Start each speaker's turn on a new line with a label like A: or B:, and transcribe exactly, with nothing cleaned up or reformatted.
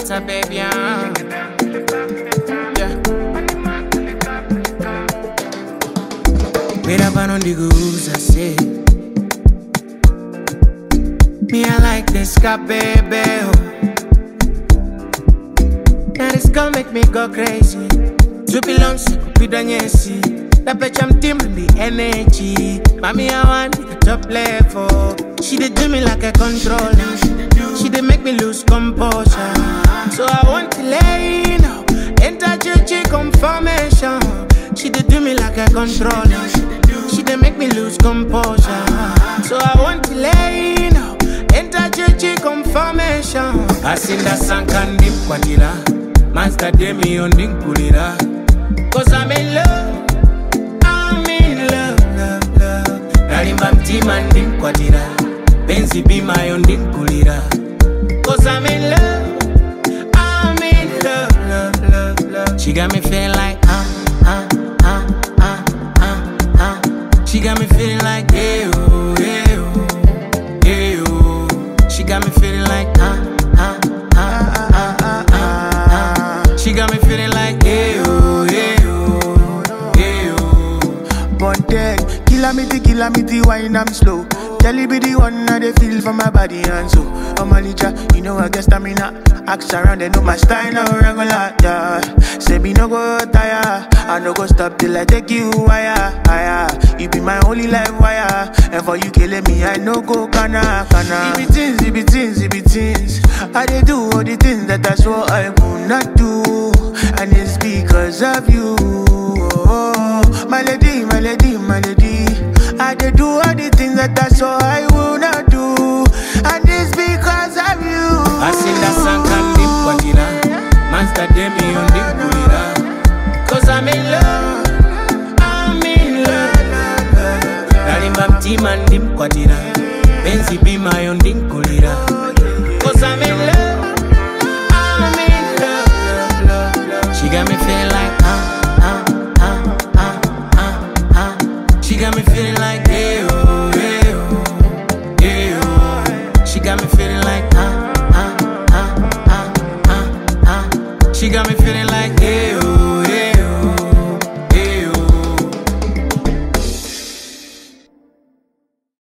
A: matter, baby. Uh. Yeah. Made up on the goose, I say. Me, I like this guy, baby. Oh. Now this girl make me go crazy. To belong to Pidanyesi. That bitch I'm dimming the energy. Mommy, I want the top level. She did do me like a controller. She did make me lose composure. So I want to lay you know. Enter G confirmation. She did do me like a controller. She did make me lose composure. So I want to lay you know. Enter G confirmation. I seen that song and deep quadilla. Master Demi on Ding Pulira. Cause I'm in love. I'm in love, love, love. Narimbam team and Ding quadilla. Benzi be my own Ding Pulira. Cause I'm in love. I'm in love, love, love, love. She got me feeling like ah, ah, ah, ah, ah, ah. She got me feeling like yeah, oh, yeah, oh, yeah, oh. She got me feeling like ah, ah, ah, ah, ah, ah. She got me feeling like yeah, oh, yeah, oh, yeah, oh.
B: One day, kilometer, kilometer, wine I'm slow. Tell you be the one I they feel for my body and so. I'm a licha, you know I guess stamina. Ask around, they know my style now regular, yeah. Say me no go tire, I no go stop till I take you higher, higher. You be my only life wire, and for you killing me, I no go kana, kana. It be things, it be things, it be things. I they do all the things that I swore I would not do, and it's because of you. Oh, my lady, my lady, my lady. I they do all the things that I swore I would not do, and it's because of you.
A: I seen that song and deep quadilla. Master Demi on Ding Pulira. Cause I'm in love. I'm in love. Narimbam team and Dim Quadira. Benzi be my own Ding Pulira.